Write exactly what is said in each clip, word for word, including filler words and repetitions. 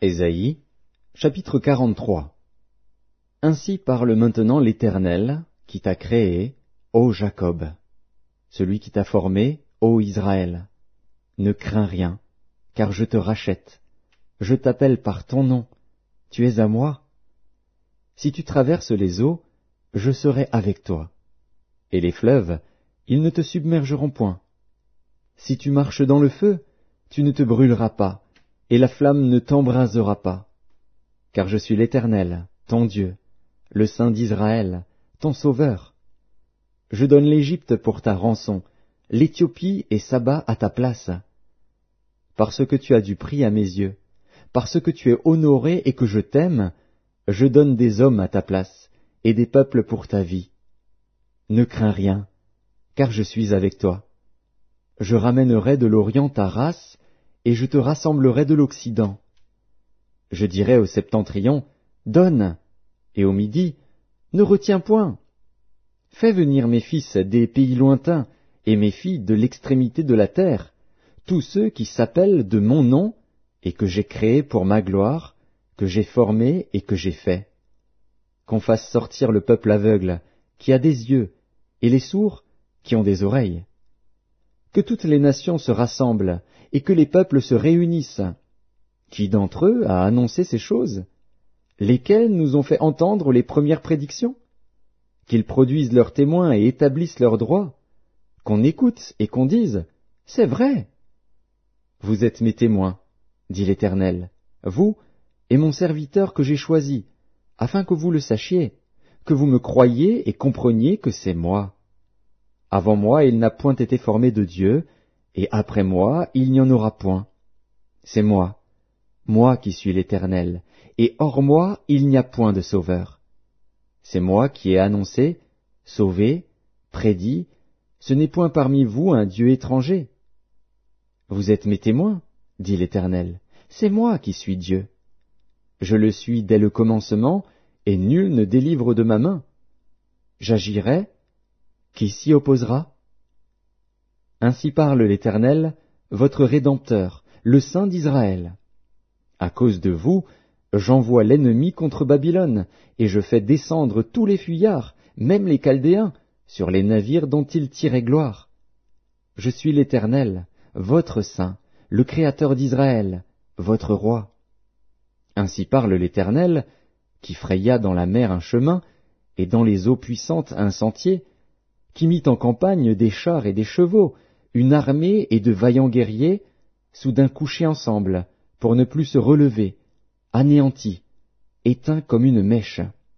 Ésaïe, chapitre quarante-trois. Ainsi parle maintenant l'Éternel, qui t'a créé, ô Jacob, celui qui t'a formé, ô Israël. Ne crains rien, car je te rachète. Je t'appelle par ton nom, tu es à moi. Si tu traverses les eaux, je serai avec toi. Et les fleuves, ils ne te submergeront point. Si tu marches dans le feu, tu ne te brûleras pas, et la flamme ne t'embrasera pas. Car je suis l'Éternel, ton Dieu, le Saint d'Israël, ton Sauveur. Je donne l'Égypte pour ta rançon, l'Éthiopie et Saba à ta place. Parce que tu as du prix à mes yeux, parce que tu es honoré et que je t'aime, je donne des hommes à ta place, et des peuples pour ta vie. Ne crains rien, car je suis avec toi. Je ramènerai de l'Orient ta race, et je te rassemblerai de l'Occident. Je dirai au septentrion, donne, et au midi, ne retiens point. Fais venir mes fils des pays lointains, et mes filles de l'extrémité de la terre, tous ceux qui s'appellent de mon nom, et que j'ai créés pour ma gloire, que j'ai formés et que j'ai fait. Qu'on fasse sortir le peuple aveugle, qui a des yeux, et les sourds, qui ont des oreilles. Que toutes les nations se rassemblent, et que les peuples se réunissent. Qui d'entre eux a annoncé ces choses? Lesquels nous ont fait entendre les premières prédictions? Qu'ils produisent leurs témoins et établissent leurs droits. Qu'on écoute et qu'on dise, c'est vrai. Vous êtes mes témoins, dit l'Éternel, vous et mon serviteur que j'ai choisi, afin que vous le sachiez, que vous me croyiez et compreniez que c'est moi. Avant moi, il n'a point été formé de Dieu, et après moi, il n'y en aura point. C'est moi, moi qui suis l'Éternel, et hors moi, il n'y a point de sauveur. C'est moi qui ai annoncé, sauvé, prédit, ce n'est point parmi vous un Dieu étranger. Vous êtes mes témoins, dit l'Éternel, c'est moi qui suis Dieu. Je le suis dès le commencement, et nul ne délivre de ma main. J'agirai, qui s'y opposera? Ainsi parle l'Éternel, votre Rédempteur, le Saint d'Israël. À cause de vous, j'envoie l'ennemi contre Babylone, et je fais descendre tous les fuyards, même les Chaldéens, sur les navires dont ils tiraient gloire. Je suis l'Éternel, votre Saint, le Créateur d'Israël, votre Roi. Ainsi parle l'Éternel, qui fraya dans la mer un chemin, et dans les eaux puissantes un sentier, qui mit en campagne des chars et des chevaux, une armée et de vaillants guerriers, soudain couchés ensemble, pour ne plus se relever, anéantis, éteints comme une mèche.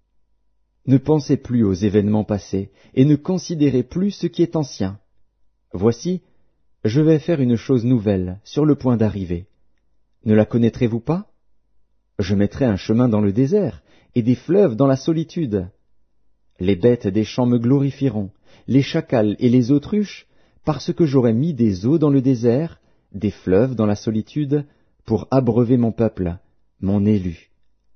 Ne pensez plus aux événements passés, et ne considérez plus ce qui est ancien. Voici, je vais faire une chose nouvelle, sur le point d'arriver. Ne la connaîtrez-vous pas? Je mettrai un chemin dans le désert, et des fleuves dans la solitude. Les bêtes des champs me glorifieront, les chacals et les autruches, parce que j'aurai mis des eaux dans le désert, des fleuves dans la solitude, pour abreuver mon peuple, mon élu.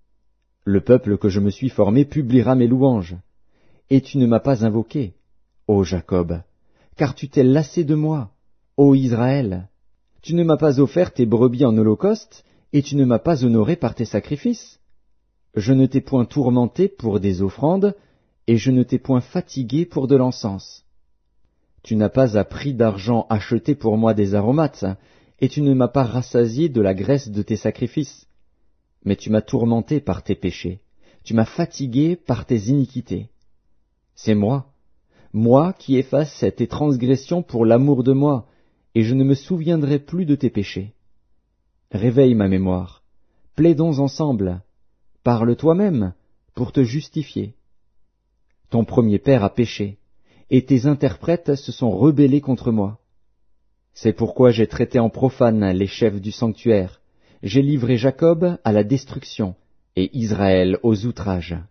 Le peuple que je me suis formé publiera mes louanges. Et tu ne m'as pas invoqué, ô Jacob, car tu t'es lassé de moi, ô Israël. Tu ne m'as pas offert tes brebis en holocauste, et tu ne m'as pas honoré par tes sacrifices. Je ne t'ai point tourmenté pour des offrandes, et je ne t'ai point fatigué pour de l'encens. Tu n'as pas à prix d'argent acheté pour moi des aromates, et tu ne m'as pas rassasié de la graisse de tes sacrifices. Mais tu m'as tourmenté par tes péchés, tu m'as fatigué par tes iniquités. C'est moi, moi qui efface tes transgressions pour l'amour de moi, et je ne me souviendrai plus de tes péchés. Réveille ma mémoire, plaidons ensemble, parle toi-même pour te justifier. Ton premier père a péché, et tes interprètes se sont rebellés contre moi. C'est pourquoi j'ai traité en profane les chefs du sanctuaire, j'ai livré Jacob à la destruction, et Israël aux outrages.